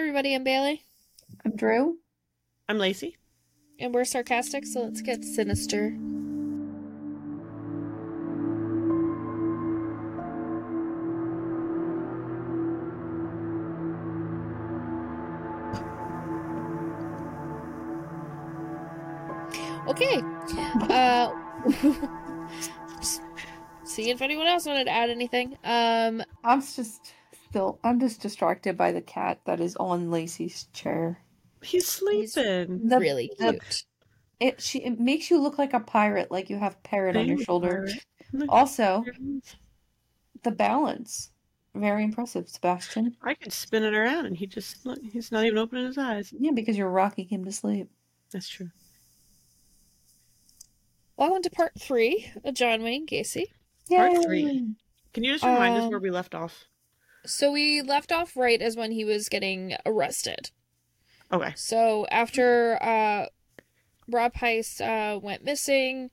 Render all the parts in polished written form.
everybody, I'm Bailey. I'm Drew. I'm Lacey. And we're sarcastic, so let's get sinister. Okay. See if anyone else wanted to add anything. I'm just distracted by the cat that is on Lacey's chair. He's sleeping. Really cute. It makes you look like a pirate, like you have a parrot on your shoulder. Also, the balance. Very impressive, Sebastian. I could spin it around and he's not even opening his eyes. Yeah, because you're rocking him to sleep. That's true. Welcome to part 3 of John Wayne Gacy. Part 3. Can you just remind us where we left off? So we left off right as when he was getting arrested. Okay. So after Rob Heist went missing,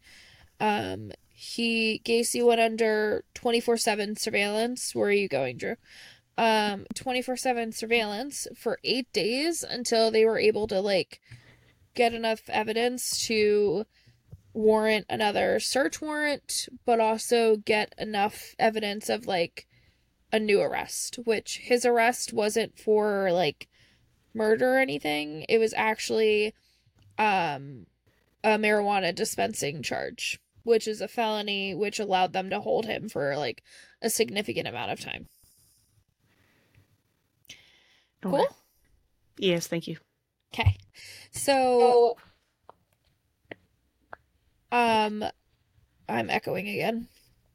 Gacy went under 24/7 surveillance. Where are you going, Drew? 24/7 surveillance for 8 days until they were able to get enough evidence to warrant another search warrant, but also get enough evidence of a new arrest, which his arrest wasn't for murder or anything. It was actually a marijuana dispensing charge, which is a felony, which allowed them to hold him for a significant amount of time. Okay. Cool? Yes, thank you. Okay. So I'm echoing again.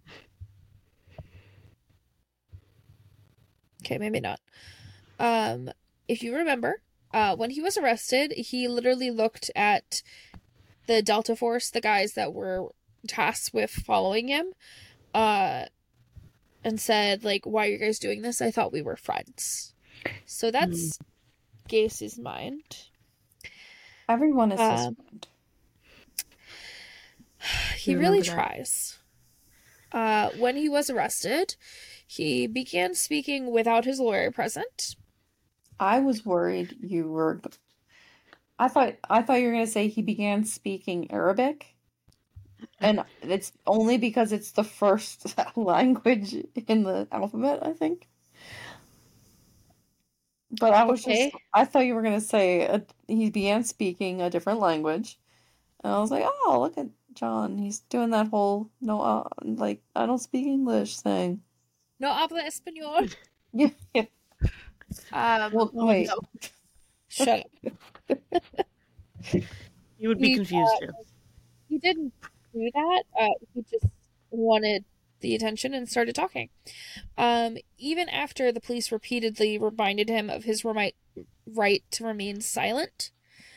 Okay, maybe not. If you remember, when he was arrested, he literally looked at the Delta Force, the guys that were tasked with following him, and said, why are you guys doing this? I thought we were friends. So that's Gacy's mind. Everyone is his friend. He really tries. When he was arrested, he began speaking without his lawyer present. I was worried you were... I thought you were going to say he began speaking Arabic. And it's only because it's the first language in the alphabet, I think. But I thought you were going to say he began speaking a different language. And I was like, oh, look at John. He's doing that whole, I don't speak English thing. No habla español. Yeah. Wait. No. Shut up. You would be confused too. He didn't do that. He just wanted the attention and started talking. Even after the police repeatedly reminded him of his right to remain silent,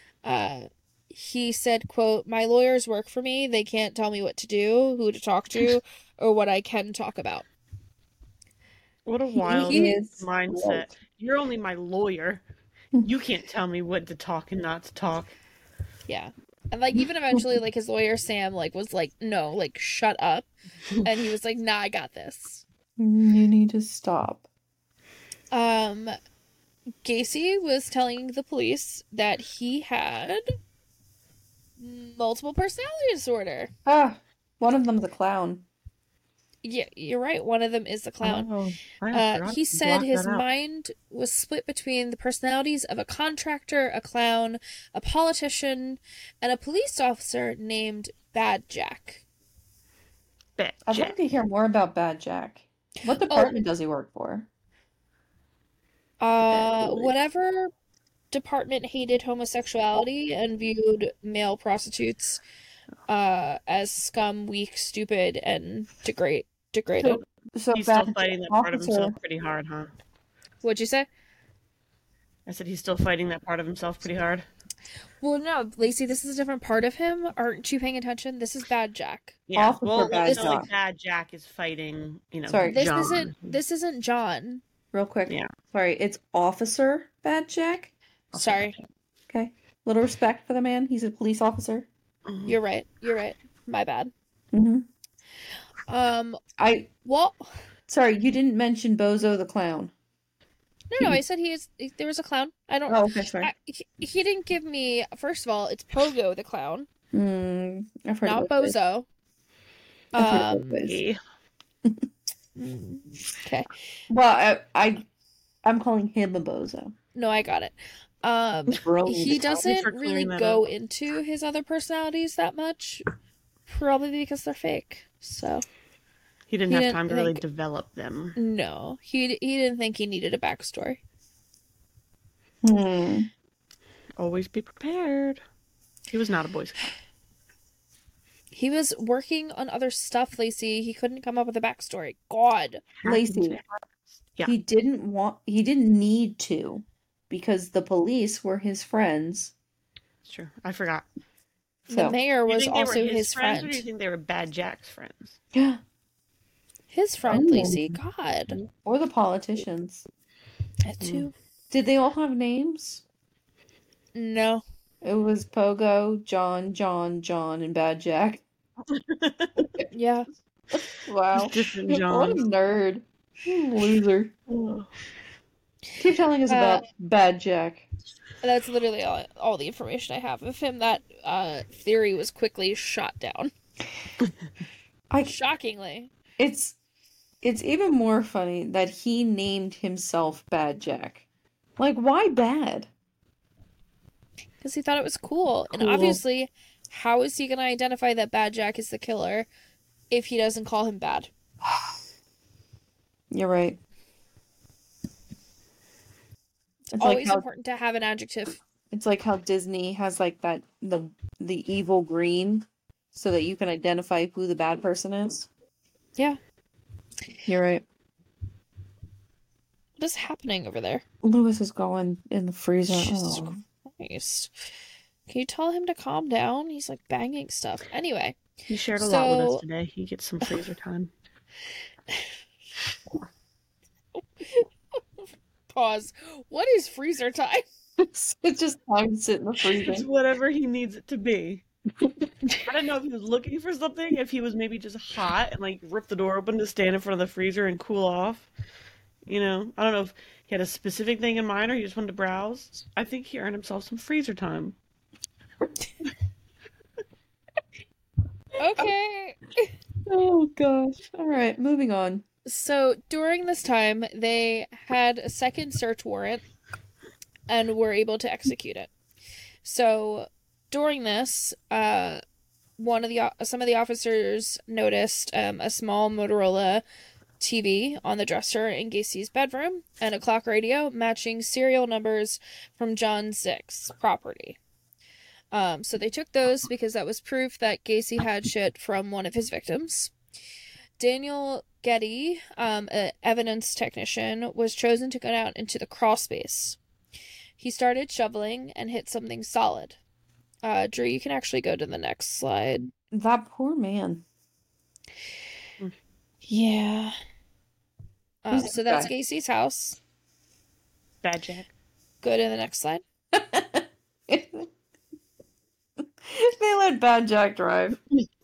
he said, quote, "My lawyers work for me. They can't tell me what to do, who to talk to, or what I can talk about." What a wild mindset. You're only my lawyer. You can't tell me what to talk and not to talk. Yeah. And even eventually his lawyer Sam was no, shut up. And he was like, "Nah, I got this. You need to stop." Gacy was telling the police that he had multiple personality disorder. One of them's a clown. Yeah, you're right. One of them is the clown. Oh, he said his mind was split between the personalities of a contractor, a clown, a politician, and a police officer named Bad Jack. I'd like to hear more about Bad Jack. What department does he work for? Whatever department hated homosexuality and viewed male prostitutes as scum, weak, stupid, and degraded. So he's still fighting that part of himself pretty hard, huh? What'd you say? I said he's still fighting that part of himself pretty hard. Well, no, Lacey, this is a different part of him. Aren't you paying attention? This is Bad Jack. Yeah, it's not like Bad Jack is fighting, Sorry, John. This isn't John. Real quick. Yeah. Sorry, it's Officer Bad Jack. Sorry. Okay. Little respect for the man. He's a police officer. Mm-hmm. You're right. My bad. Mm-hmm. Well, sorry, you didn't mention Bozo the Clown. No, I said there was a clown. I don't. Oh, okay, sorry. He didn't give me. First of all, it's Pogo the clown, I've heard not about this. Bozo. I've heard about this. Okay. Well, I'm calling him a bozo. No, I got it. He doesn't really go into his other personalities that much, probably because they're fake. So he didn't have time to really develop them. No, he didn't think he needed a backstory. Always be prepared. He was not a Boy Scout. He was working on other stuff, Lacey. He couldn't come up with a backstory. God. Lacey, yeah. He didn't need to, because the police were his friends. It's true. I forgot. The mayor was also his friend. Or do you think they were Bad Jack's friends? Yeah. His friend, Lacey. God. Or the politicians. That too. Did they all have names? No. It was Pogo, John, and Bad Jack. Yeah. Wow. Different John. What a nerd. Loser. Keep telling us about Bad Jack. That's literally all the information I have of him. That theory was quickly shot down. Shockingly. It's even more funny that he named himself Bad Jack. Like, why bad? Because he thought it was cool. And obviously, how is he going to identify that Bad Jack is the killer if he doesn't call him bad? You're right. It's always important to have an adjective. It's like how Disney has like that the evil green so that you can identify who the bad person is. Yeah. You're right. What is happening over there? Lewis is going in the freezer. Jesus Christ. Can you tell him to calm down? He's like banging stuff. Anyway. He shared a lot with us today. He gets some freezer time. Pause. What is freezer time? It's just time to sit in the freezer. It's whatever he needs it to be. I don't know if he was looking for something, if he was maybe just hot and like ripped the door open to stand in front of the freezer and cool off. You know, I don't know if he had a specific thing in mind or he just wanted to browse. I think he earned himself some freezer time. Okay. Oh gosh. All right, moving on. So during this time, they had a second search warrant and were able to execute it. So during this, some of the officers noticed a small Motorola TV on the dresser in Gacy's bedroom and a clock radio matching serial numbers from John Zick's property. So they took those because that was proof that Gacy had shit from one of his victims. Daniel Getty, an evidence technician, was chosen to go out into the crawl space. He started shoveling and hit something solid. Drew, you can actually go to the next slide. That poor man. Yeah. So that's Gacy's house. Bad Jack. Go to the next slide. They let Bad Jack drive.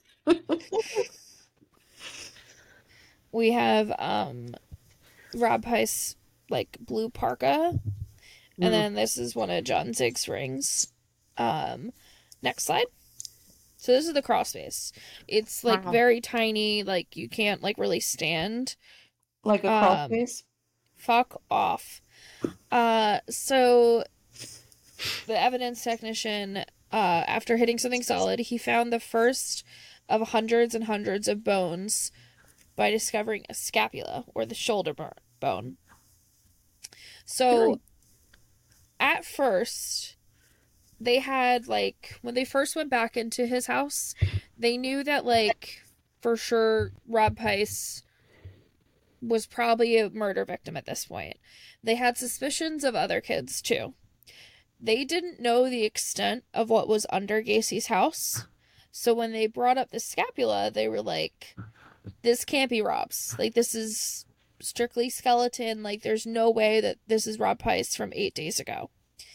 We have Rob Heiss, like, blue parka. And then this is one of John Zick's rings. Next slide. So this is the crawl space. It's, like, very tiny. Like, you can't, like, really stand. Like a crawl space? Fuck off. So the evidence technician, after hitting something solid, he found the first of hundreds and hundreds of bones by discovering a scapula, or the shoulder bone. So, at first, they had, like, when they first went back into his house, they knew that, like, for sure, Rob Heiss was probably a murder victim at this point. They had suspicions of other kids, too. They didn't know the extent of what was under Gacy's house, so when they brought up the scapula, they were like, this can't be Rob's. Like, this is strictly skeleton. Like, there's no way that this is Rob Heiss from 8 days ago.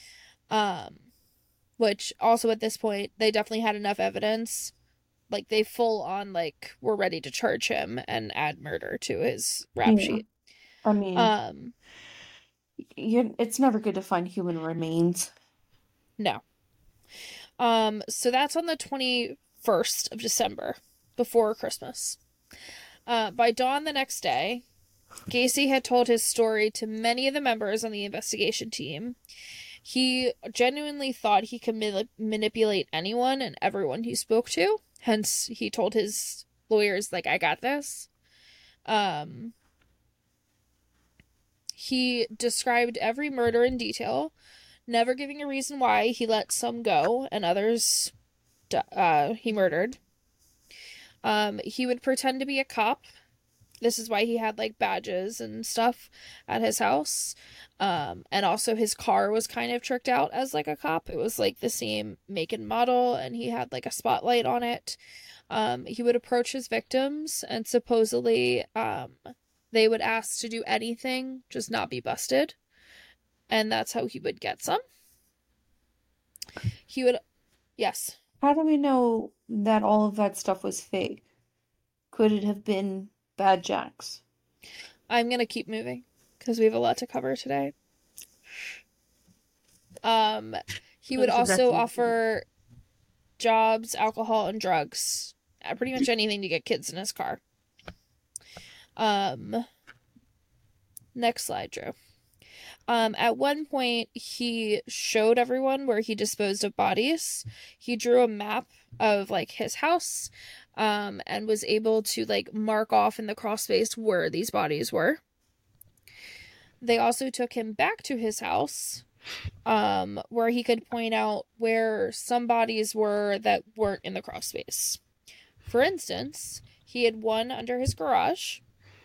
Which, also at this point, they definitely had enough evidence. Like, they full on, like, were ready to charge him and add murder to his rap sheet. I mean, it's never good to find human remains. No. So that's on the 21st of December, before Christmas. By dawn the next day, Gacy had told his story to many of the members on the investigation team. He genuinely thought he could manipulate anyone and everyone he spoke to. Hence, he told his lawyers, like, I got this. He described every murder in detail, never giving a reason why he let some go and others he murdered. He would pretend to be a cop. This is why he had like badges and stuff at his house. And also his car was kind of tricked out as like a cop. It was like the same make and model, and he had like a spotlight on it. He would approach his victims, and supposedly they would ask to do anything, just not be busted. And that's how he would get some. He would, yes. How do we know that all of that stuff was fake? Could it have been bad jacks? I'm gonna keep moving because we have a lot to cover today. He would also offer jobs, alcohol, and drugs. Pretty much anything to get kids in his car. Next slide, Drew. At one point, he showed everyone where he disposed of bodies. He drew a map of like his house, and was able to like mark off in the cross space where these bodies were. They also took him back to his house, where he could point out where some bodies were that weren't in the cross space. For instance, he had one under his garage.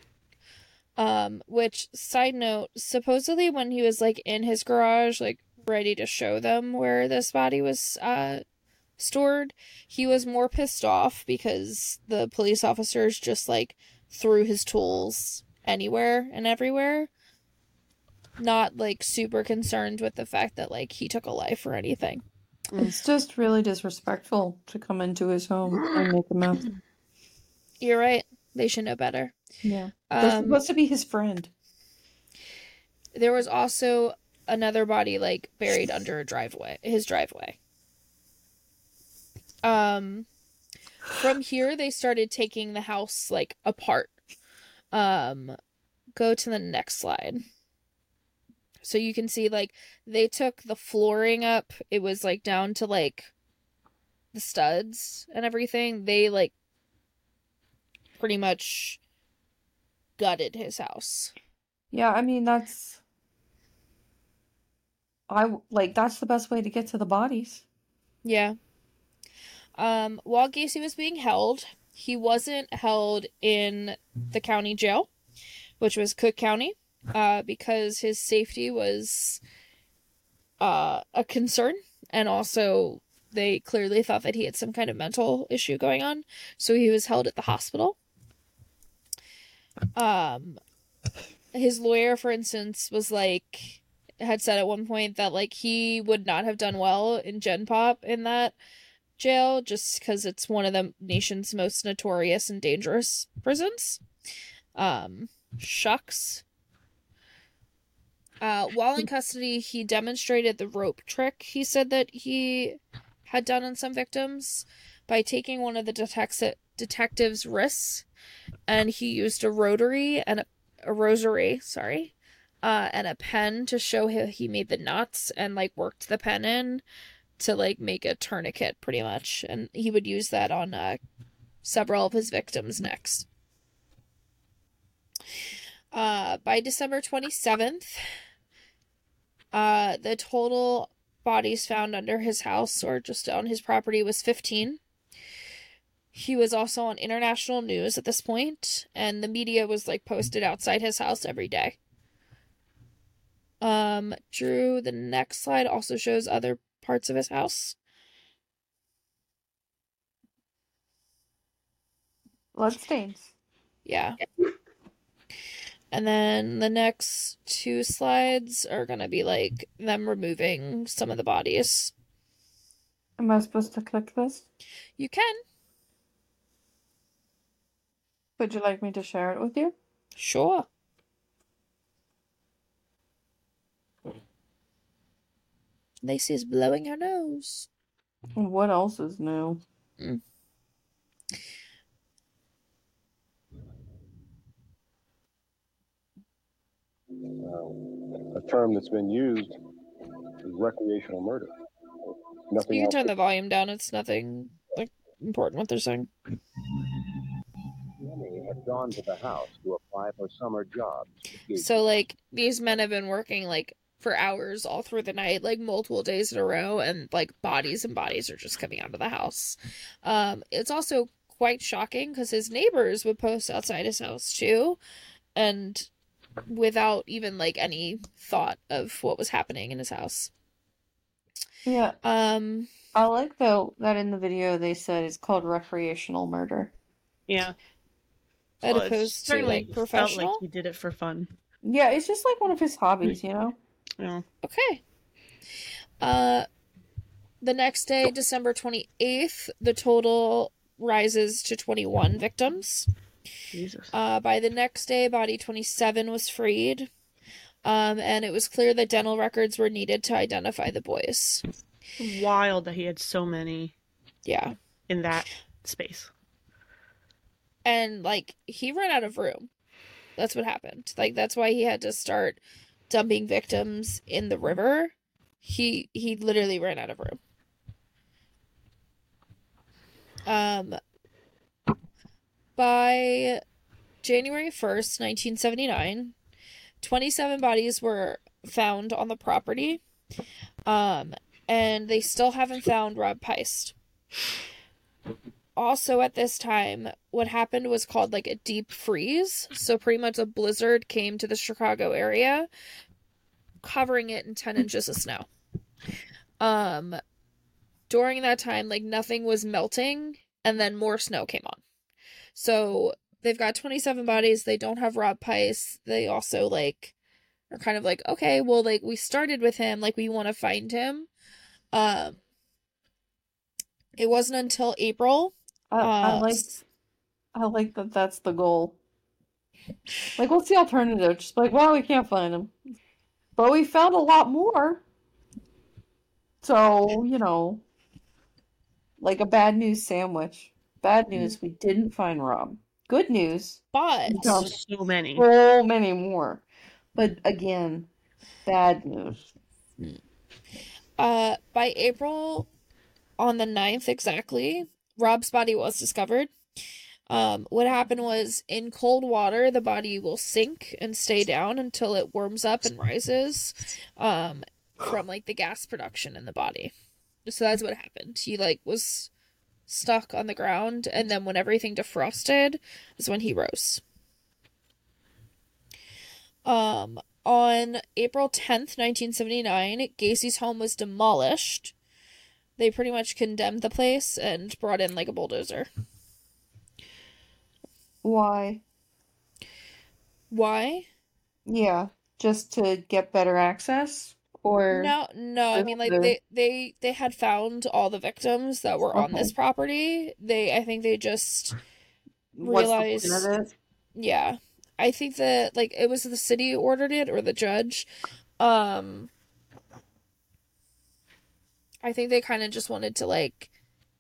Which, side note, supposedly when he was like in his garage, like ready to show them where this body was stored, he was more pissed off because the police officers just like threw his tools anywhere and everywhere. Not like super concerned with the fact that like he took a life or anything. It's just really disrespectful to come into his home and make a mess. You're right. They should know better. Yeah. They're supposed to be his friend. There was also another body like buried under his driveway. From here they started taking the house like apart. Go to the next slide. So you can see like they took the flooring up. It was like down to like the studs and everything. They like pretty much gutted his house. Yeah, I mean that's the best way to get to the bodies. Yeah. While Gacy was being held, he wasn't held in the county jail, which was Cook County, because his safety was a concern, and also they clearly thought that he had some kind of mental issue going on, so he was held at the hospital. His lawyer, for instance, had said at one point that like he would not have done well in Gen Pop in that jail just because it's one of the nation's most notorious and dangerous prisons. Shucks. While in custody, he demonstrated the rope trick he said that he had done on some victims by taking one of the detective's wrists, and he used a rosary, and a pen to show how he made the knots and like worked the pen in to like make a tourniquet pretty much, and he would use that on several of his victims' necks. By December 27th, the total bodies found under his house or just on his property was 15. He was also on international news at this point, and the media was like posted outside his house every day. Drew, the next slide also shows other parts of his house. Bloodstains. Yeah. And then the next two slides are gonna be like them removing some of the bodies. Am I supposed to click this? You can. Would you like me to share it with you? Sure. Lacey's blowing her nose. What else is new? A term that's been used is recreational murder. Nothing You can else. turn the volume down. It's nothing like important what they're saying. Many had gone to the house to apply for summer jobs. So like these men have been working like for hours all through the night, like multiple days in a row, and like bodies and bodies are just coming out of the house. It's also quite shocking because his neighbors would post outside his house too, and without even like any thought of what was happening in his house. Yeah, Um, I like though that in the video they said it's called recreational murder. Yeah. as Well, it opposed to certainly like felt professional. like he did it for fun. Yeah, it's just like one of his hobbies, you know? Yeah. Okay. The next day, December 28th, the total rises to 21 victims. Jesus. By the next day, body 27 was freed. And it was clear that dental records were needed to identify the boys. Wild that he had so many Yeah. in that space. And, like, he ran out of room. That's what happened. Like, that's why he had to start dumping victims in the river. He literally ran out of room. By January 1st, 1979, 27 bodies were found on the property. And they still haven't found Rob Peist. Also at this time, what happened was called like a deep freeze. So pretty much a blizzard came to the Chicago area, covering it in 10 inches of snow. During that time, like nothing was melting, and then more snow came on. So they've got 27 bodies. They don't have Rob Peist. They also like are kind of like, okay, well, like we started with him, like we want to find him. It wasn't until April. I like that that's the goal. Like, what's the alternative? Just like, well, we can't find him. But we found a lot more. So, you know, like a bad news sandwich. Bad news, we didn't find Rob. Good news, But we found So many. so many more. But again, bad news. by April on the 9th exactly, Rob's body was discovered. What happened was in cold water, the body will sink and stay down until it warms up and rises from like the gas production in the body. So that's what happened. He like was stuck on the ground, and then when everything defrosted is when he rose. On April 10th, 1979, Gacy's home was demolished. They pretty much condemned the place and brought in like a bulldozer. Why? Why? Yeah, just to get better access? Or No, I mean like they had found all the victims that were on this Okay. property. I think they just what's the point realized, of it? yeah. I think that like it was the city ordered it or the judge. I think they kind of just wanted to like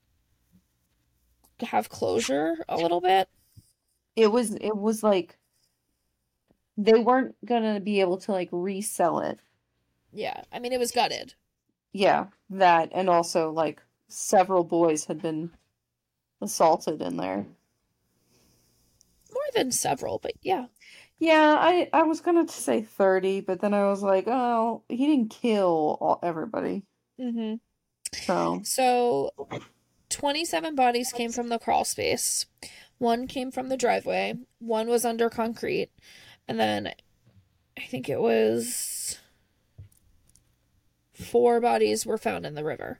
have closure a little bit. It was like they weren't gonna be able to like resell it. Yeah, I mean it was gutted. Yeah, that and also like several boys had been assaulted in there. More than several, but yeah. Yeah, I was gonna say 30, but then I was like, oh, he didn't kill everybody. Mm-hmm. So, So 27 bodies came from the crawl space. One came from the driveway. One was under concrete. And then I think it was 4 bodies were found in the river.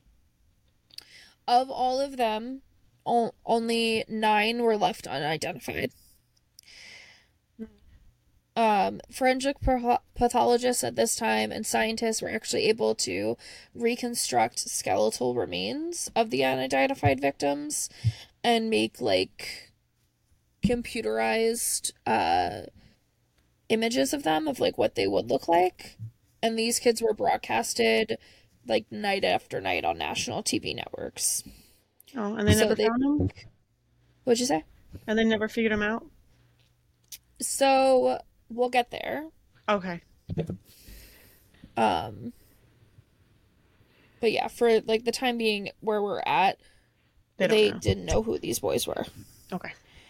Of all of them, only 9 were left unidentified. Forensic pathologists at this time and scientists were actually able to reconstruct skeletal remains of the unidentified victims and make like computerized images of them of like what they would look like. And these kids were broadcasted like night after night on national TV networks. Oh, and they So never found him? What'd you say? And they never figured him out? So we'll get there. Okay. Um, but yeah, for like the time being where we're at, They don't they know. didn't know who these boys were. Okay.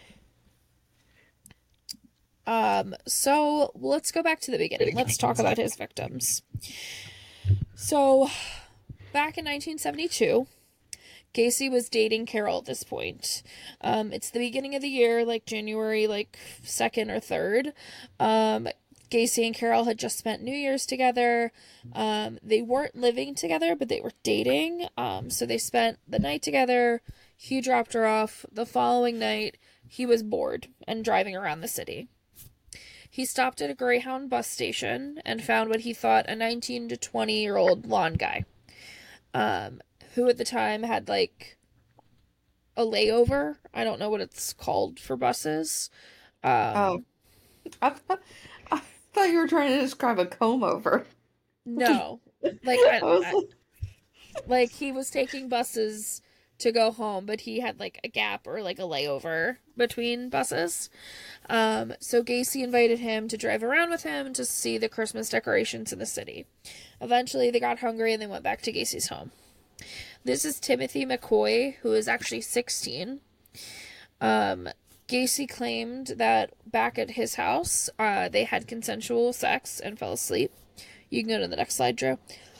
So let's go back to the beginning. Let's talk about his victims. So, back in 1972, Gacy was dating Carol at this point. It's the beginning of the year, like January, like 2nd or 3rd. Gacy and Carol had just spent New Year's together. They weren't living together, but they were dating. So they spent the night together. He dropped her off. The following night, he was bored and driving around the city. He stopped at a Greyhound bus station and found what he thought a 19 to 20-year-old blonde guy, who at the time had like a layover. I don't know what it's called for buses. Oh, I thought you were trying to describe a comb over. No, like I was like he was taking buses to go home, but he had like a gap or like a layover between buses. So Gacy invited him to drive around with him to see the Christmas decorations in the city. Eventually, they got hungry and they went back to Gacy's home. This is Timothy McCoy, who is actually 16. Gacy claimed that back at his house, they had consensual sex and fell asleep. You can go to the next slide, Drew.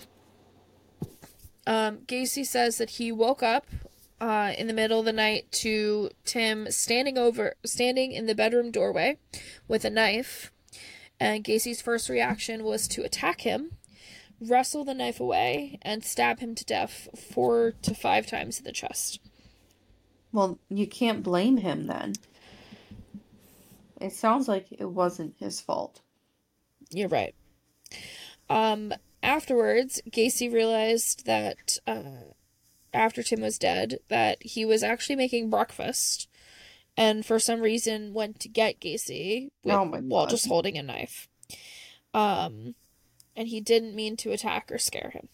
Gacy says that he woke up in the middle of the night to Tim standing in the bedroom doorway with a knife, and Gacy's first reaction was to attack him, wrestle the knife away, and stab him to death 4 to 5 times in the chest. Well, you can't blame him then. It sounds like it wasn't his fault. You're right. Afterwards, Gacy realized that after Tim was dead, that he was actually making breakfast, and for some reason went to get Gacy while just holding a knife. And he didn't mean to attack or scare him.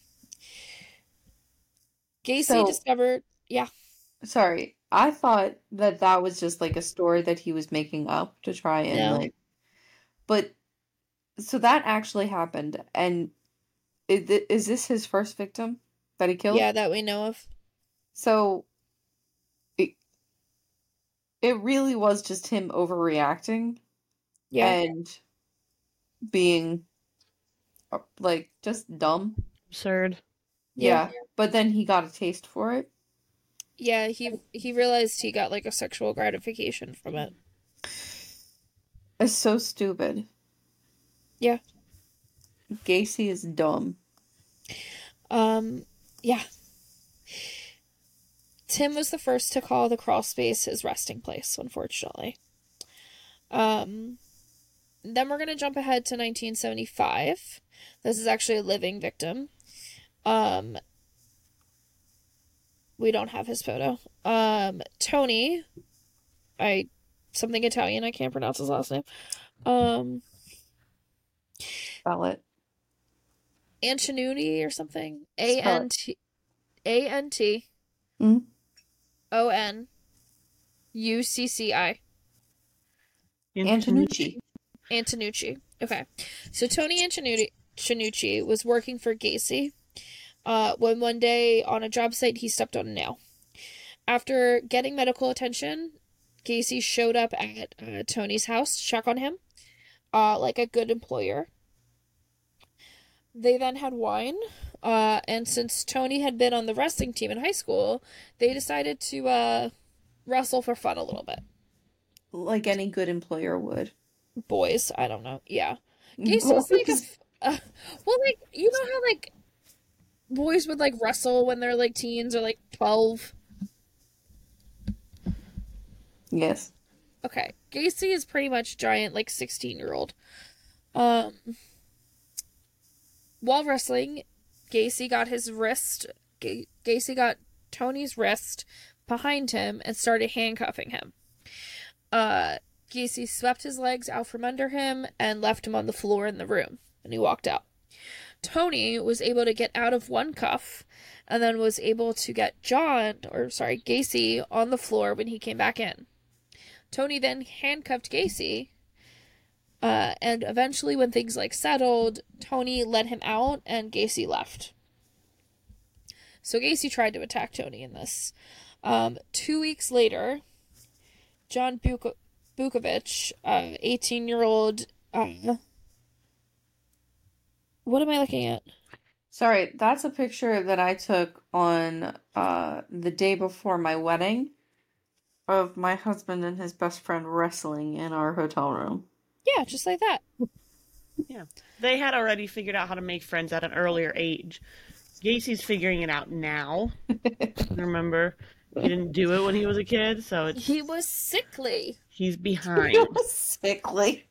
Gacy discovered, yeah. Sorry, I thought that was just like a story that he was making up to try and but so that actually happened, and is this his first victim that he killed? Yeah, that we know of. So it really was just him overreacting. Yeah. And being like just dumb. Absurd. Yeah. But then he got a taste for it. Yeah, he realized he got like a sexual gratification from it. It's so stupid. Yeah. Gacy is dumb. Yeah. Tim was the first to call the crawl space his resting place, unfortunately. Then we're going to jump ahead to 1975. This is actually a living victim. We don't have his photo. Tony, something Italian, I can't pronounce his last name. Spell it. Antonucci or something. Spell Antonucci. Antonucci. Antonucci. Okay. So Tony Antonucci was working for Gacy when one day on a job site he stepped on a nail. After getting medical attention, Gacy showed up at Tony's house to check on him like a good employer. They then had wine, and since Tony had been on the wrestling team in high school, they decided to wrestle for fun a little bit. Like any good employer would. Boys, I don't know. Yeah. Gacy's like well, like, you know how, like, boys would, like, wrestle when they're, like, teens or, like, 12? Yes. Okay. Gacy is pretty much giant, like, 16-year-old. While wrestling, Gacy got Tony's wrist behind him and started handcuffing him. Gacy swept his legs out from under him and left him on the floor in the room, and he walked out. Tony was able to get out of one cuff and then was able to get Gacy on the floor when he came back in. Tony then handcuffed Gacy, and eventually when things settled, Tony let him out and Gacy left. So Gacy tried to attack Tony in this. 2 weeks later, John Bukovich, 18-year-old, what am I looking at? Sorry, that's a picture that I took on the day before my wedding of my husband and his best friend wrestling in our hotel room. Yeah, just like that. Yeah. They had already figured out how to make friends at an earlier age. Gacy's figuring it out now. Remember, he didn't do it when he was a kid, so he was sickly. He's behind. He was sickly.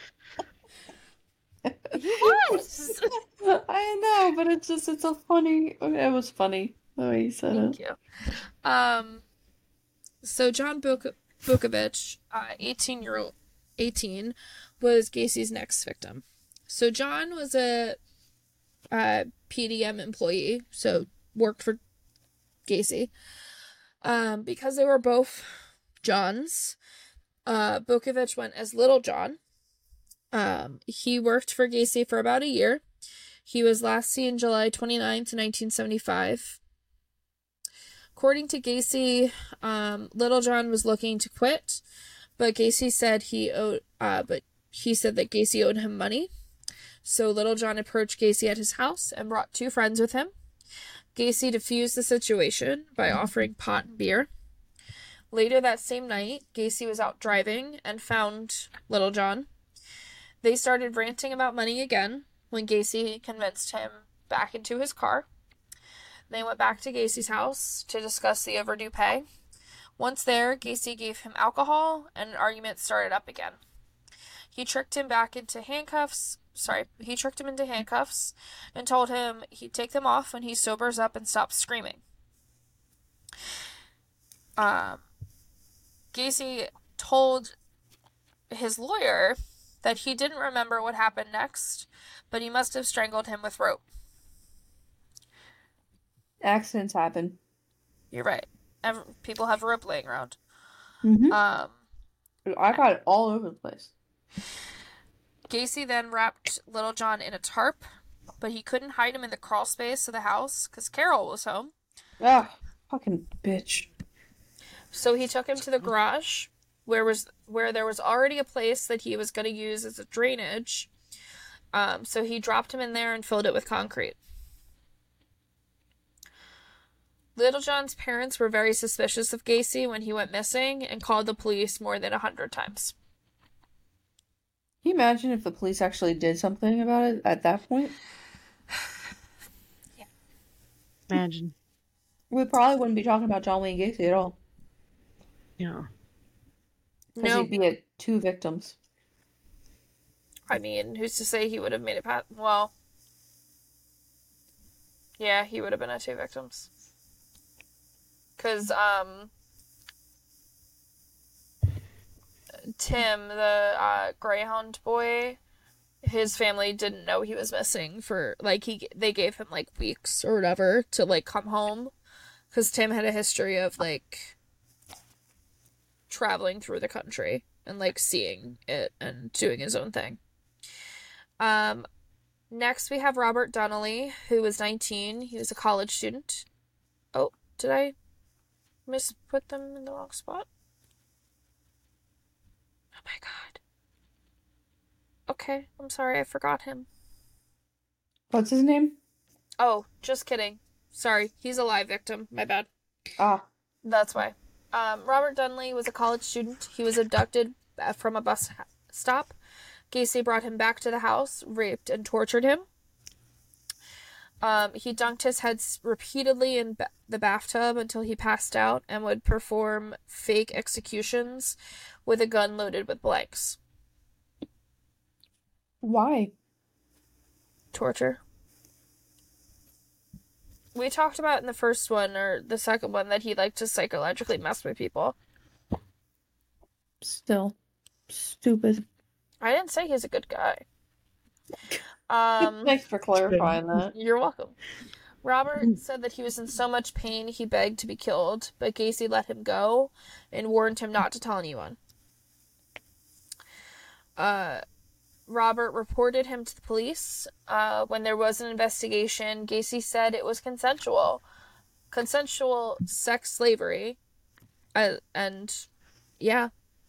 He was. I know, but it was funny the way you said Thank it. you. So John Bukovich, 18, was Gacy's next victim. So John was a PDM employee, so worked for Gacy. Because they were both Johns, Bukovich went as Little John. He worked for Gacy for about a year. He was last seen July 29th, 1975. According to Gacy, Little John was looking to quit, but Gacy said he said that Gacy owed him money. So Little John approached Gacy at his house and brought two friends with him. Gacy diffused the situation by offering pot and beer. Later that same night, Gacy was out driving and found Little John. They started ranting about money again when Gacy convinced him back into his car. They went back to Gacy's house to discuss the overdue pay. Once there, Gacy gave him alcohol and an argument started up again. He tricked him into handcuffs and told him he'd take them off when he sobers up and stops screaming. Gacy told his lawyer that he didn't remember what happened next, but he must have strangled him with rope. Accidents happen. You're right. People have rope laying around. Mm-hmm. I got it all over the place. Gacy then wrapped Little John in a tarp, but he couldn't hide him in the crawl space of the house because Carol was home. Ah, fucking bitch. So he took him to the garage, where there was already a place that he was going to use as a drainage. So he dropped him in there and filled it with concrete. Little John's parents were very suspicious of Gacy when he went missing and called the police more than 100 times. Can you imagine if the police actually did something about it at that point? Yeah. Imagine. We probably wouldn't be talking about John Wayne Gacy at all. Yeah. Because No. he'd be at 2 victims. I mean, who's to say he would have made it past... Well... Yeah, he would have been at 2 victims. Because, Tim, the Greyhound boy, his family didn't know he was missing for, they gave him, weeks or whatever to, come home. Because Tim had a history of, traveling through the country and, seeing it and doing his own thing. Next we have Robert Donnelly, who was 19. He was a college student. Oh, did I put them in the wrong spot? Oh my god. Okay, I'm sorry, I forgot him. What's his name? Oh, just kidding. Sorry, he's a live victim. My bad. Ah. That's why. Robert Donnelly was a college student. He was abducted from a bus stop. Gacy brought him back to the house, raped and tortured him. He dunked his head repeatedly in the bathtub until he passed out and would perform fake executions with a gun loaded with blanks. Why? Torture. We talked about in the first one, or the second one, that he liked to psychologically mess with people. Still. Stupid. I didn't say he's a good guy. Thanks for clarifying that. You're welcome. Robert said that he was in so much pain he begged to be killed, but Gacy let him go and warned him not to tell anyone. Robert reported him to the police. When there was an investigation, Gacy said it was consensual sex slavery. And yeah.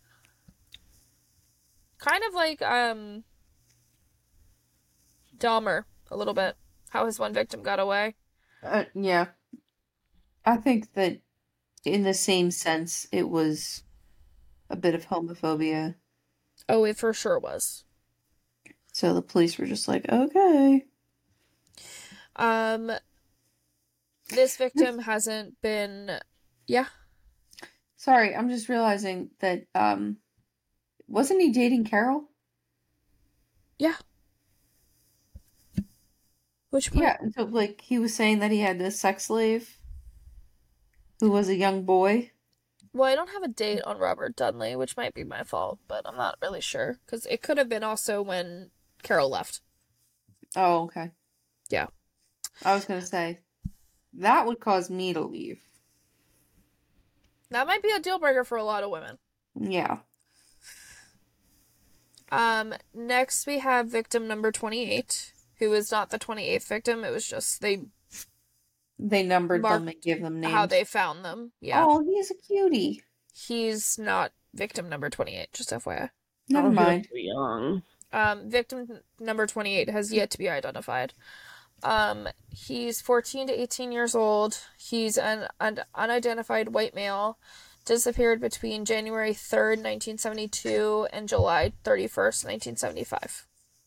Kind of like Dahmer a little bit, how his one victim got away. Yeah. I think that in the same sense, it was a bit of homophobia. Oh, it for sure was. So the police were just like, okay. This victim hasn't been... Yeah. Sorry, I'm just realizing that, wasn't he dating Carol? Yeah. Which part? Yeah, and so, like, he was saying that he had a sex slave who was a young boy. Well, I don't have a date on Robert Dudley, which might be my fault, but I'm not really sure. Because it could have been also when Carol left. Oh, okay. Yeah. I was gonna say, that would cause me to leave. That might be a deal breaker for a lot of women. Yeah. Next we have victim number 28, who is not the 28th victim. It was just they numbered them and marked gave them names. how they found them. Yeah. Oh, he's a cutie. He's not victim number 28, just FYI. Never mind. Too young. Victim number 28 has yet to be identified. He's 14 to 18 years old. He's an unidentified white male. Disappeared between January 3rd, 1972 and July 31st, 1975.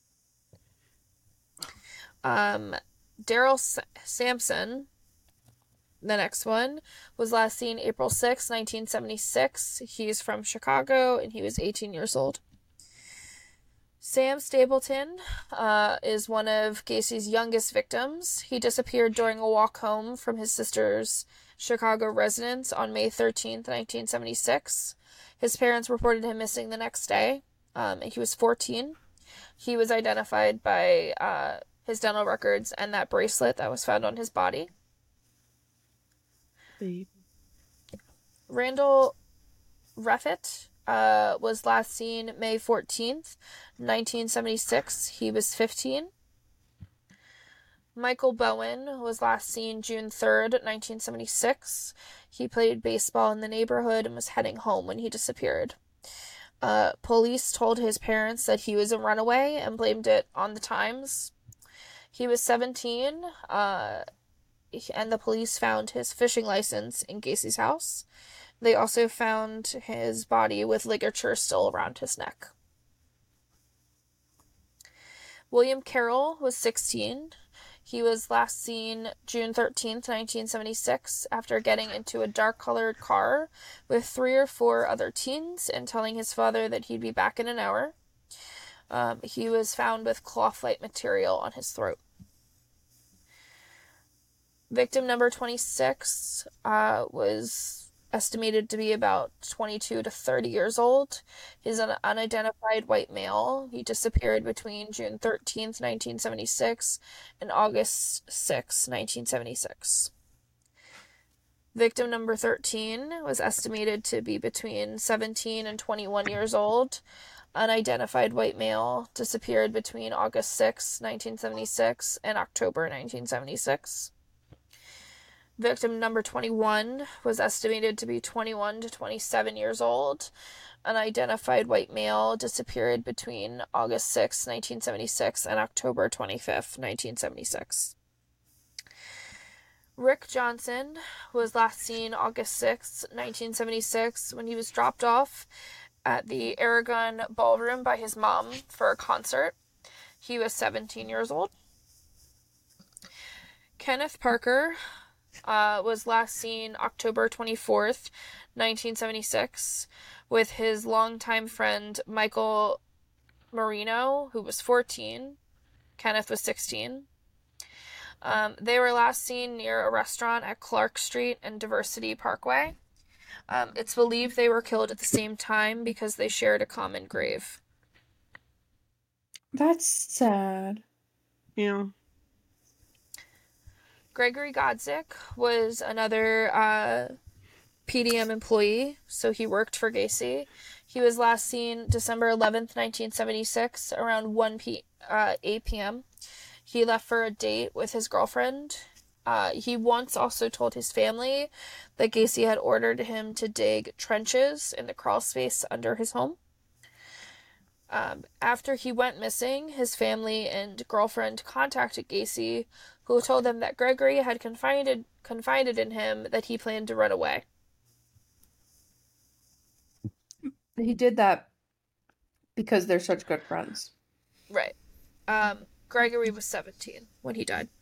Daryl Sampson, the next one, was last seen April 6, 1976. He's from Chicago and he was 18 years old. Sam Stapleton is one of Gacy's youngest victims. He disappeared during a walk home from his sister's Chicago residence on May 13th, 1976. His parents reported him missing the next day. He was 14. He was identified by his dental records and that bracelet that was found on his body. Randall Reffitt was last seen May 14th, 1976. He was 15. Michael Bowen was last seen June 3rd, 1976. He played baseball in the neighborhood and was heading home when he disappeared. Police told his parents that he was a runaway and blamed it on the times. He was 17, and the police found his fishing license in Gacy's house. They also found his body with ligature still around his neck. William Carroll was 16. He was last seen June 13th, 1976, after getting into a dark-colored car with 3 or 4 other teens and telling his father that he'd be back in an hour. He was found with cloth-like material on his throat. Victim number 26 was estimated to be about 22 to 30 years old. He's an unidentified white male. He disappeared between June 13th, 1976 and August 6, 1976. Victim number 13 was estimated to be between 17 and 21 years old. Unidentified white male, disappeared between August 6, 1976 and October 1976. Victim number 21 was estimated to be 21 to 27 years old. Unidentified white male, disappeared between August 6, 1976 and October 25th, 1976. Rick Johnson was last seen August 6, 1976, when he was dropped off at the Aragon Ballroom by his mom for a concert. He was 17 years old. Kenneth Parker was last seen October 24th, 1976, with his longtime friend Michael Marino, who was 14. Kenneth was 16. They were last seen near a restaurant at Clark Street and Diversity Parkway. It's believed they were killed at the same time because they shared a common grave. That's sad. Yeah. Gregory Godzik was another PDM employee, so he worked for Gacy. He was last seen December 11th, 1976, around 8 p.m. He left for a date with his girlfriend. He once also told his family that Gacy had ordered him to dig trenches in the crawl space under his home. After he went missing, his family and girlfriend contacted Gacy, who told them that Gregory had confided in him that he planned to run away. He did that because they're such good friends. Right. Gregory was 17 when he died.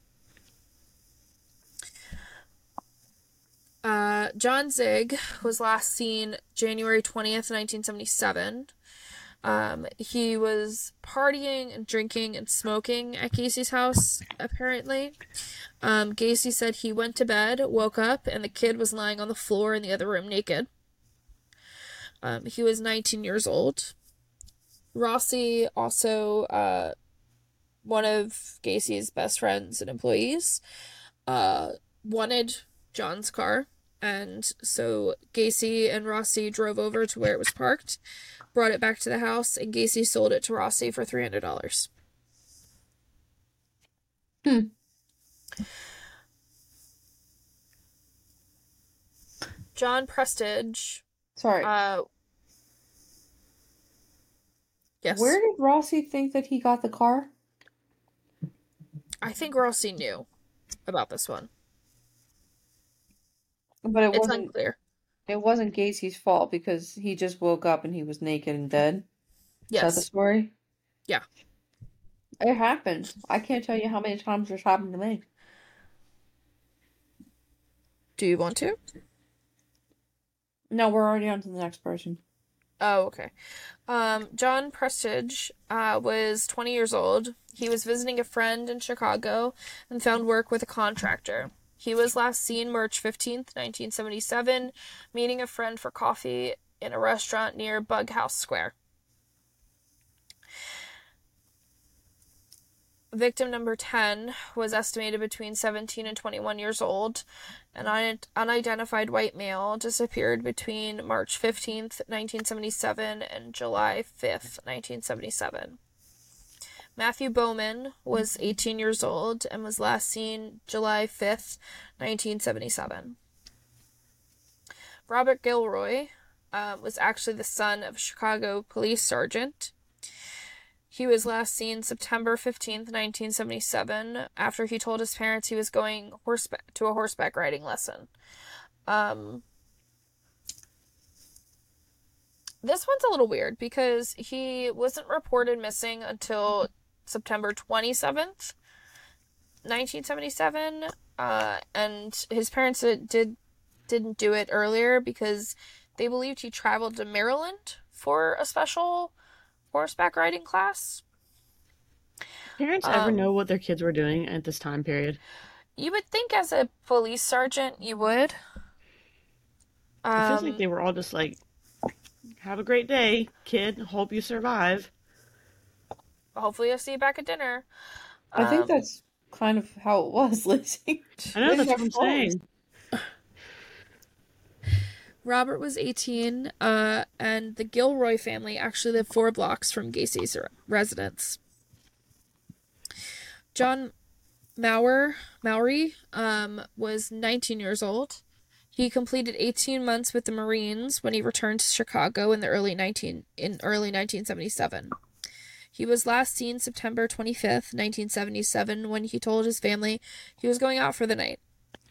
John Zig was last seen January 20th, 1977. He was partying and drinking and smoking at Gacy's house, apparently. Gacy said he went to bed, woke up, and the kid was lying on the floor in the other room naked. He was 19 years old. Rossi, also one of Gacy's best friends and employees, wanted John's car, and so Gacy and Rossi drove over to where it was parked, brought it back to the house, and Gacy sold it to Rossi for $300. John Prestige. Sorry. Yes. Where did Rossi think that he got the car? I think Rossi knew about this one. But It's unclear. It wasn't Gacy's fault because he just woke up and he was naked and dead. Is that the Yes. story? Yeah. It happened. I can't tell you how many times this happened to me. Do you want to? No, we're already on to the next person. Oh, okay. John Prestige was 20 years old. He was visiting a friend in Chicago and found work with a contractor. He was last seen March 15th, 1977, meeting a friend for coffee in a restaurant near Bughouse Square. Victim number 10 was estimated between 17 and 21 years old. An unidentified white male disappeared between March 15th, 1977 and July 5th, 1977. Matthew Bowman was 18 years old and was last seen July 5th, 1977. Robert Gilroy was actually the son of a Chicago police sergeant. He was last seen September 15th, 1977, after he told his parents he was going to a horseback riding lesson. This one's a little weird because he wasn't reported missing until September 27th, 1977, and his parents didn't do it earlier because they believed he traveled to Maryland for a special horseback riding class. Parents ever know what their kids were doing at this time period? You would think as a police sergeant you would. It feels like they were all just like, have a great day, kid. Hope you survive. Hopefully I'll see you back at dinner. I think that's kind of how it was, Lizzie. I know, They that's have what I'm phones. saying. Robert was 18, and the Gilroy family actually lived 4 blocks from Gacy's residence. John Mowry was 19 years old. He completed 18 months with the Marines when he returned to Chicago in early 1977. He was last seen September 25th, 1977, when he told his family he was going out for the night.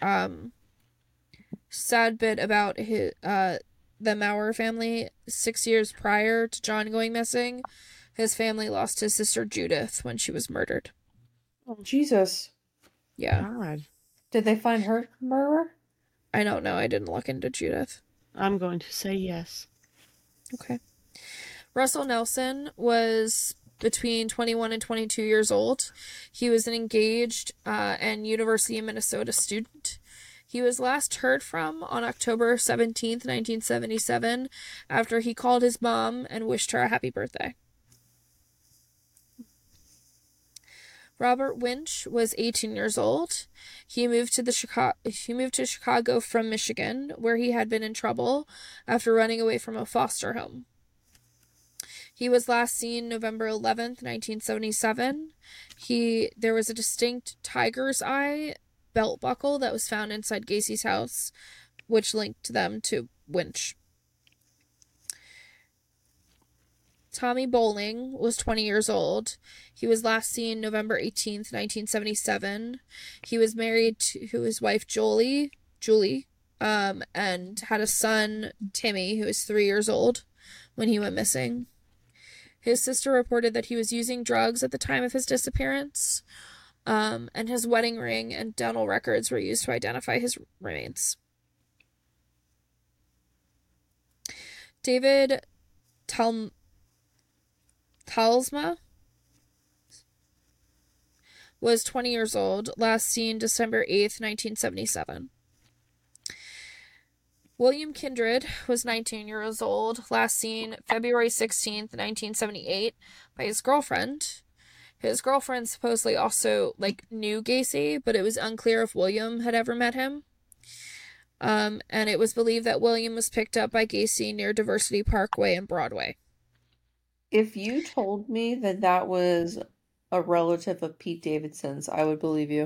Sad bit about the Maurer family. 6 years prior to John going missing, his family lost his sister Judith when she was murdered. Jesus. Yeah. God. Did they find her murderer? I don't know. I didn't look into Judith. I'm going to say yes. Okay. Russell Nelson was between 21 and 22 years old. He was an engaged and University of Minnesota student. He was last heard from on October 17th, 1977, after he called his mom and wished her a happy birthday. Robert Winch was 18 years old. He moved to Chicago from Michigan, where he had been in trouble after running away from a foster home. He was last seen November 11th, 1977. There was a distinct tiger's eye belt buckle that was found inside Gacy's house, which linked them to Winch. Tommy Bowling was 20 years old. He was last seen November 18th, 1977. He was married to his wife Julie, and had a son, Timmy, who was 3 years old when he went missing. His sister reported that he was using drugs at the time of his disappearance, and his wedding ring and dental records were used to identify his remains. David Talsma was 20 years old, last seen December 8th, 1977. William Kindred was 19 years old, last seen February 16th, 1978, by his girlfriend. His girlfriend supposedly also, knew Gacy, but it was unclear if William had ever met him. And it was believed that William was picked up by Gacy near Diversity Parkway and Broadway. If you told me that that was a relative of Pete Davidson's, I would believe you.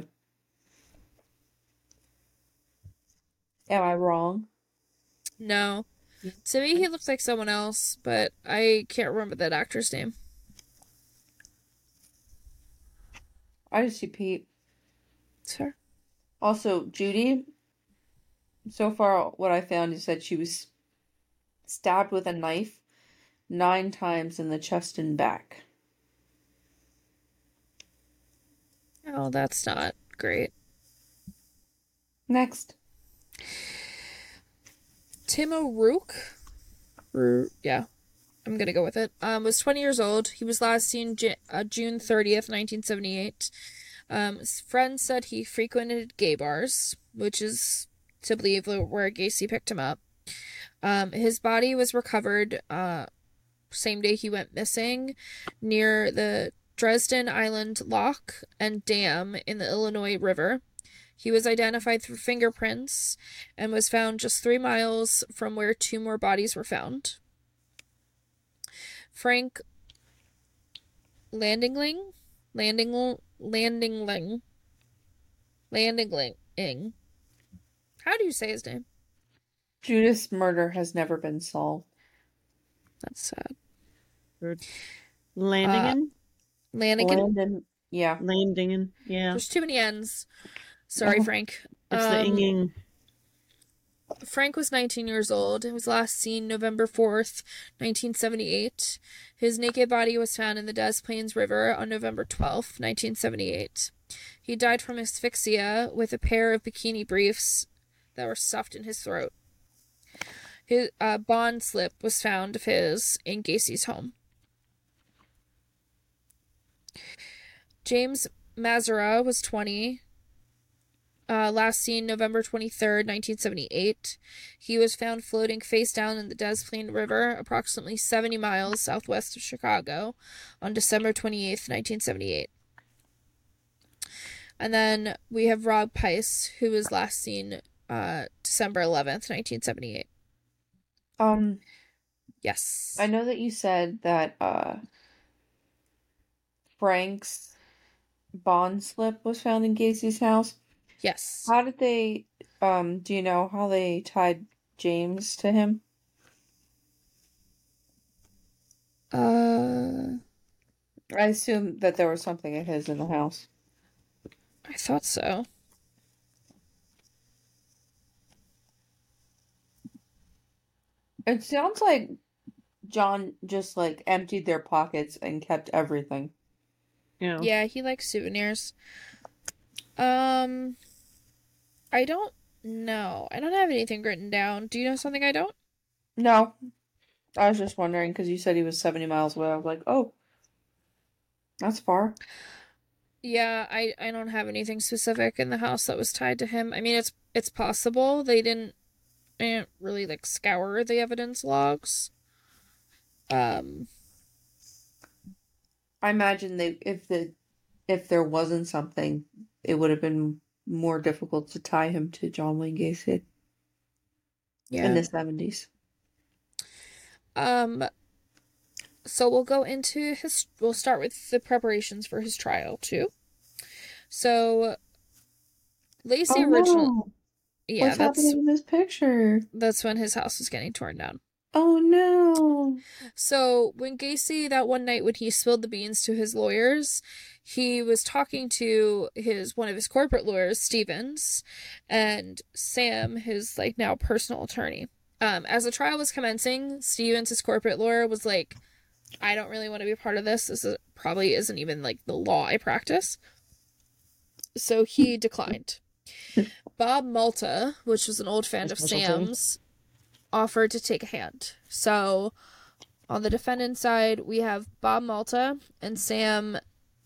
Am I wrong? No. To me, he looked like someone else, but I can't remember that actor's name. I just see Pete. Sure. Also, Judy, so far what I found is that she was stabbed with a knife 9 times in the chest and back. Oh, that's not great. Next. Tim O'Rourke, yeah, I'm gonna go with it, was 20 years old. He was last seen June 30th, 1978. His friends said he frequented gay bars, which is to believe where Gacy picked him up. His body was recovered same day he went missing near the Dresden Island Lock and Dam in the Illinois River. He was identified through fingerprints and was found just 3 miles from where 2 more bodies were found. Frank Landingling. How do you say his name? Judith's murder has never been solved. That's sad. Landingen? Landon, yeah. Landingen, yeah. There's too many N's. Sorry, Frank. It's the inging. Frank was 19 years old. He was last seen November 4th, 1978. His naked body was found in the Des Plaines River on November 12th, 1978. He died from asphyxia with a pair of bikini briefs that were stuffed in his throat. His bond slip was found of his in Gacy's home. James Mazara was 20. Last seen November 23rd, 1978. He was found floating face down in the Des Plaines River, approximately 70 miles southwest of Chicago, on December 28th, 1978. And then we have Rob Pice, who was last seen December 11th, 1978. Yes. I know that you said that Frank's bond slip was found in Gacy's house. Yes. How did they, do you know how they tied James to him? I assume that there was something of his in the house. I thought so. It sounds like John just, emptied their pockets and kept everything. Yeah. Yeah, he likes souvenirs. I don't know. I don't have anything written down. Do you know something I don't? No. I was just wondering, because you said he was 70 miles away. I was like, oh, that's far. Yeah, I don't have anything specific in the house that was tied to him. I mean, it's possible they didn't really scour the evidence logs. I imagine if the if there wasn't something, it would have been more difficult to tie him to John Wayne Gacy in the 70s. So we'll go into we'll start with the preparations for his trial too. So Lacey no. Yeah, What's happening in this picture? That's when his house was getting torn down. Oh no. So when Gacy, that one night when he spilled the beans to his lawyers, he was talking to one of his corporate lawyers, Stevens, and Sam, his like now personal attorney. As the trial was commencing, Stevens, his corporate lawyer, was like, I don't really want to be a part of this. Probably isn't even like the law I practice. So he declined. Bob Malta, which was an old fan of Sam's, offered to take a hand. So on the defendant's side, we have Bob Malta and Sam.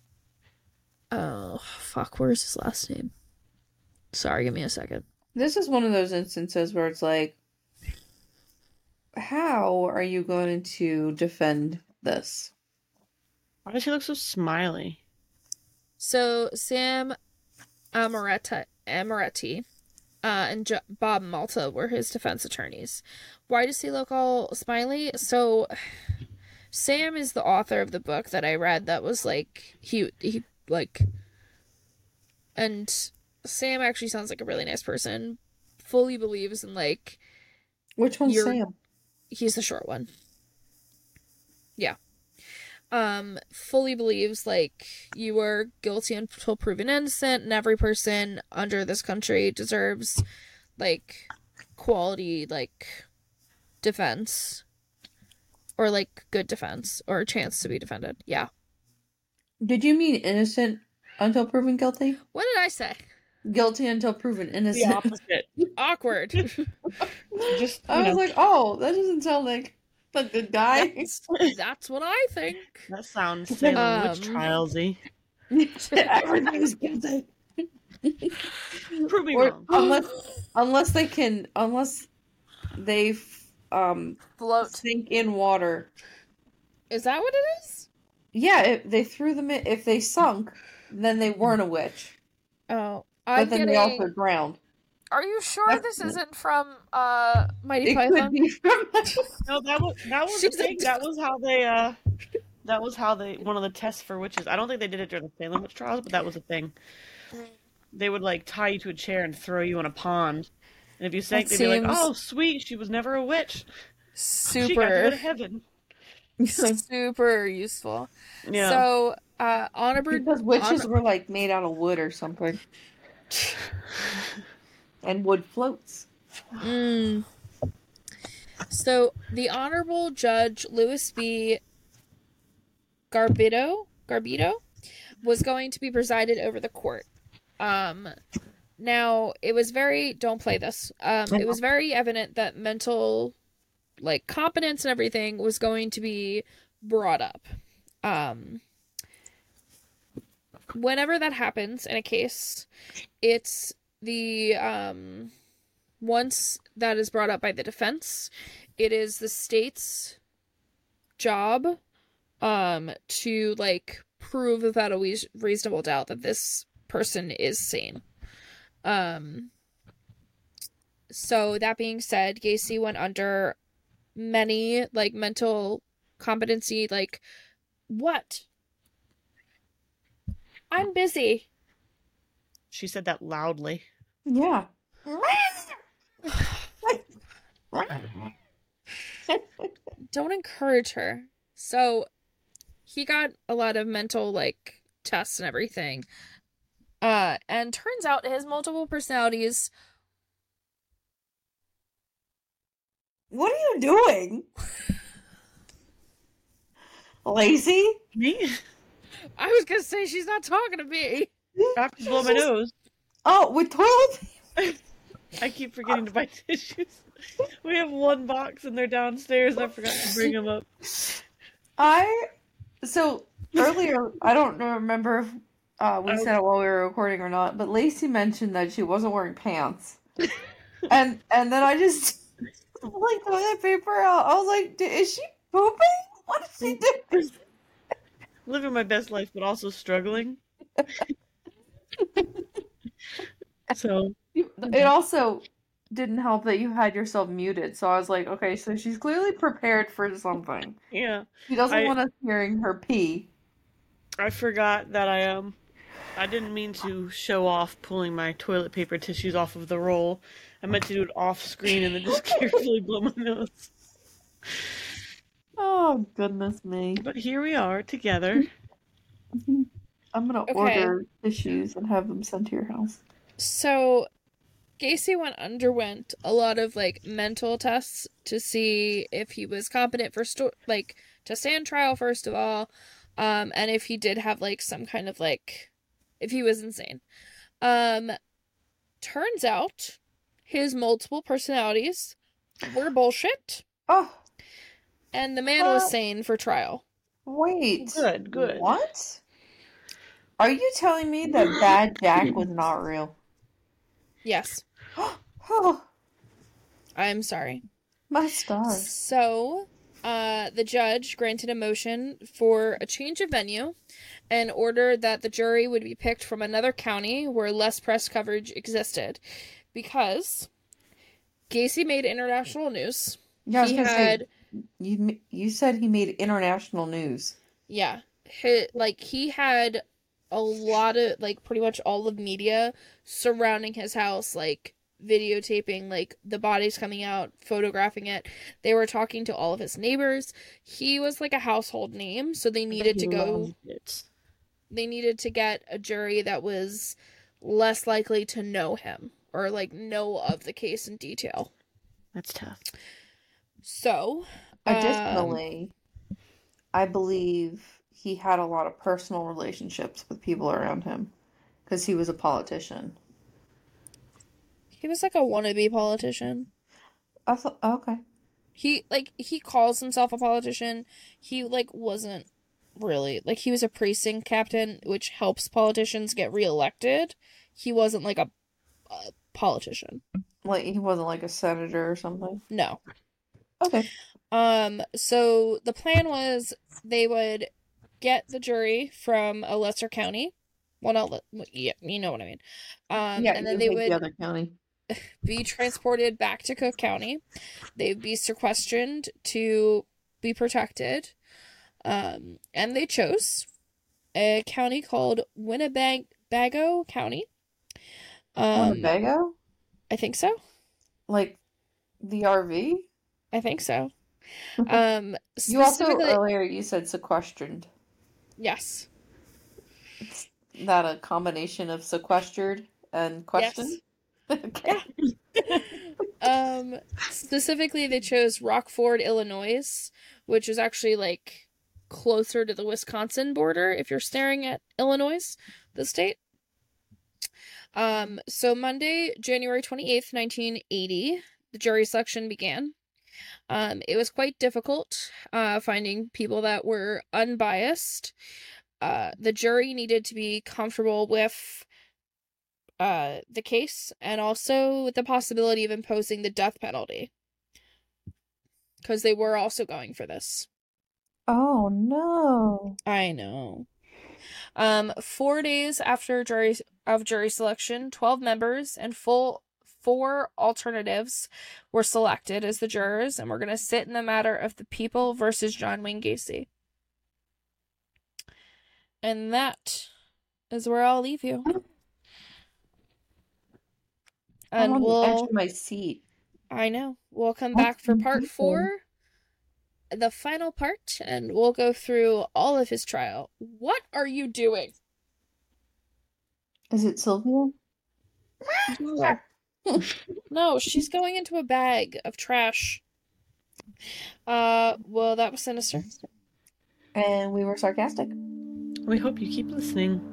Oh, fuck, where's his last name? Sorry, give me a second. This is one of those instances where it's like, how are you going to defend this? Why does he look so smiley? So Sam Amoretti and Bob Malta were his defense attorneys. Why does he look all smiley? So Sam is the author of the book that I read that was like he like, and Sam actually sounds like a really nice person. Fully believes in like, which one's Sam? He's the short one. Yeah. Fully believes like you are guilty until proven innocent, and every person under this country deserves like quality like defense, or like good defense, or a chance to be defended. Yeah. Did you mean innocent until proven guilty? What did I say? Guilty until proven innocent. The opposite. Awkward. I was like, oh, that doesn't sound like a good guy. That's what I think. That sounds Salem witch trialsy. Everything's guilty. Prove me wrong. Unless they float, sink in water. Is that what it is? Yeah, they threw them in. If they sunk, then they weren't a witch. Oh, but then they also drowned. Are you sure this isn't from Mighty Python? Could be from... No, that was the thing. That was how they one of the tests for witches. I don't think they did it during the Salem witch trials, but that was a thing. They would like tie you to a chair and throw you in a pond, and if you sank, they'd be like, "Oh, sweet, she was never a witch. She got to go to heaven." Super useful. Yeah. So, because witches were like made out of wood or something, and wood floats. So the Honorable Judge Louis B. Garbito was going to be presided over the court. Now it was don't play this. It was very evident that mental, like, competence and everything was going to be brought up. Whenever that happens in a case, it's the once that is brought up by the defense, it is the state's job to like prove without a reasonable doubt that this person is sane. So that being said, Gacy went under many like mental competency, like, what? I'm busy. She said that loudly. Yeah. Don't encourage her. So he got a lot of mental like tests and everything. And turns out his multiple personalities. What are you doing? Lacey? Me? I was gonna say she's not talking to me. I have to blow my nose. Oh, with toilet paper? I keep forgetting to buy tissues. We have one box and they're downstairs and I forgot to bring them up. So earlier, I don't remember if we said it while we were recording or not, but Lacey mentioned that she wasn't wearing pants. and then I just like toilet paper out. I was like, is she pooping? What is she doing? Living my best life, but also struggling. So It also didn't help that you had yourself muted, so I was like, okay, so she's clearly prepared for something. yeah, She doesn't I want us hearing her pee. I forgot that I didn't mean to show off pulling my toilet paper tissues off of the roll. I meant to do it off screen and then just carefully blow my nose. Oh, goodness me. But here we are together. I'm gonna Okay. order tissues and have them sent to your house. So Gacy underwent a lot of like mental tests to see if he was competent for to stand trial first of all, and if he did have like some kind of like if he was insane. Turns out his multiple personalities were bullshit, Oh, and the man was What? sane for trial. wait. Good. What? Are you telling me that Bad Jack was not real? Yes, Oh, I'm sorry. my stars. So, the judge granted a motion for a change of venue and ordered that the jury would be picked from another county where less press coverage existed because Gacy made international news. Yeah, I was He gonna had, say, you said he made international news. yeah, he had a lot of, like, pretty much all of media surrounding his house, like, videotaping, like, the bodies coming out, photographing it. They were talking to all of his neighbors. He was, like, a household name, so they needed to go, they needed to get a jury that was less likely to know him or, like, know of the case in detail. That's tough. So, Additionally, I believe he had a lot of personal relationships with people around him because he was a politician. he was, like, a wannabe politician. I thought, okay. He calls himself a politician. He, like, wasn't really, like, he was a precinct captain, which helps politicians get reelected. He wasn't, like, a politician. Like, he wasn't like a senator or something. No. Okay. So the plan was they would get the jury from a lesser county. Well, not, yeah, you know what I mean. Yeah, and then you they hate the would other county. be transported back to Cook County. They'd be sequestered to be protected. And they chose a county called Winnebago County. Winnebago? I think so. Like the RV? I think so. You also Specifically, earlier you said sequestered. yes. Is that a combination of sequestered and question? Okay. Specifically, they chose Rockford, Illinois, which is actually like closer to the Wisconsin border if you're staring at Illinois, the state. So Monday, January 28th, 1980, the jury selection began. It was quite difficult finding people that were unbiased. The jury needed to be comfortable with the case and also with the possibility of imposing the death penalty. Because they were also going for this. Oh no. I know. 4 days after jury selection, 12 members and 4 alternatives were selected as the jurors, and we're going to sit in the matter of the people versus John Wayne Gacy. And that is where I'll leave you. I'm And on the edge of my seat. I know. We'll come back for part 4, the final part, and we'll go through all of his trial. What are you doing? Is it Sylvia? No, she's going into a bag of trash. Well, that was sinister. And we were sarcastic. We hope you keep listening.